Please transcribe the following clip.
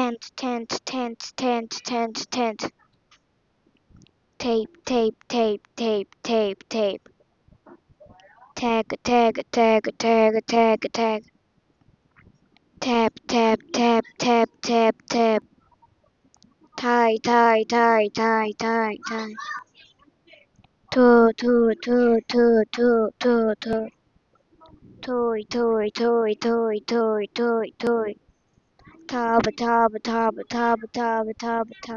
tent. Tape. Tag. Tap. Tie. To. Toy. Tub.